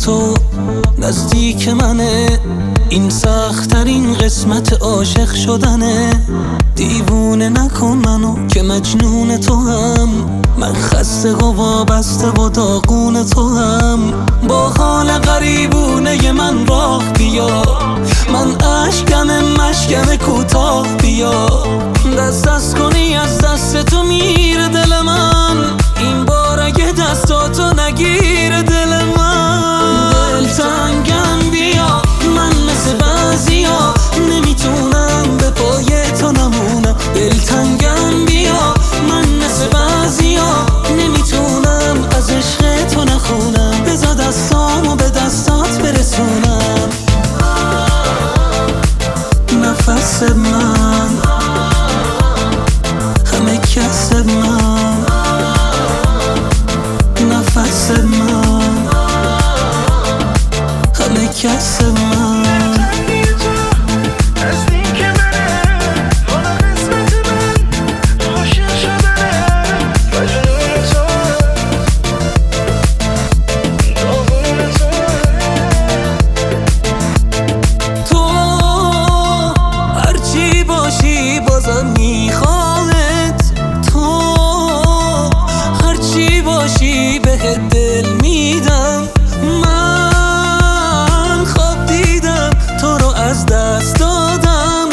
تو نزدیک منه، این سخت‌ترین قسمت عاشق شدنه. دیوونه نکن منو که مجنون تو هم، من خسته و وابسته و داغون تو هم. با حال غریبونه من راه بیا، من اشکم مشکم کوتاه بیا. دست کنی از دست تو میره دل من، این بار اگه دستاتو نگیره دل من. دلتنگم بیا، من مثل بعضیا نمیتونم به پای تو نمونم. دلتنگم بیا، من مثل بعضیا نمیتونم از عشق تو نخونم. بذار دستامو به دستات برسونم. نفس من همه کس من، نفس من همه کس من. بازم میخوامت، تو هرچی باشی بهت دل میدم. من خواب دیدم تو رو از دست دادم،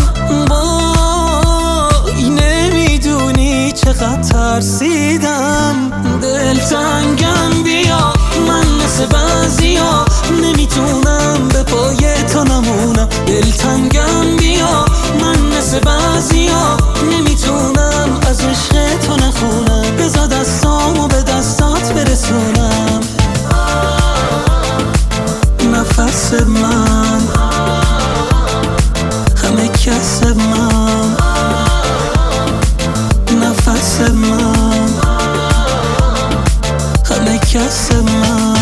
وای نمیدونی چقدر ترسیدم. دلتنگم بیا، من مثل بعضیا نمیتونم به پای تو نمونم. دلتنگم بیا، من مثل بعضیا نمیتونم از عشق تو نخونم. بذار دستامو به دستات برسونم. نفس من همه کس من، نفس من همه کس من.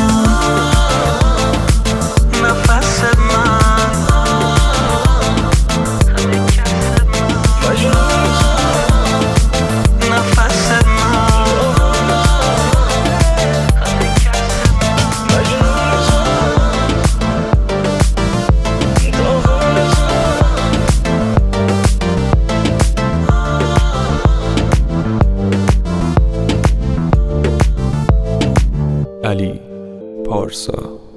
علی پارسا.